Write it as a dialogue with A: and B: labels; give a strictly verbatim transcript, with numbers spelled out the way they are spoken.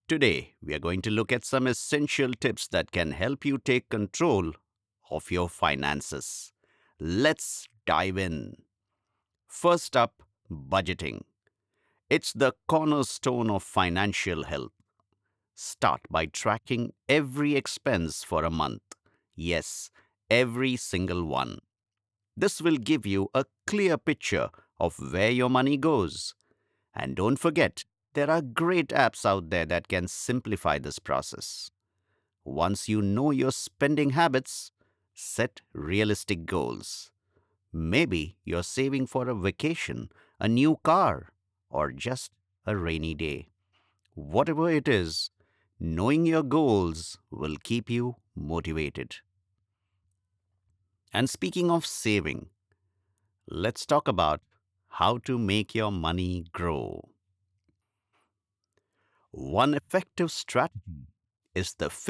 A: Today, we are going to look at some essential tips that can help you take control of your finances. Let's dive in. First up, budgeting. It's the cornerstone of financial health. Start by tracking every expense for a month. Yes, every single one. This will give you a clear picture of where your money goes. And don't forget, there are great apps out there that can simplify this process. Once you know your spending habits, set realistic goals. Maybe you're saving for a vacation, a new car, or just a rainy day. Whatever it is, knowing your goals will keep you motivated. And speaking of saving, let's talk about how to make your money grow. One effective strategy is the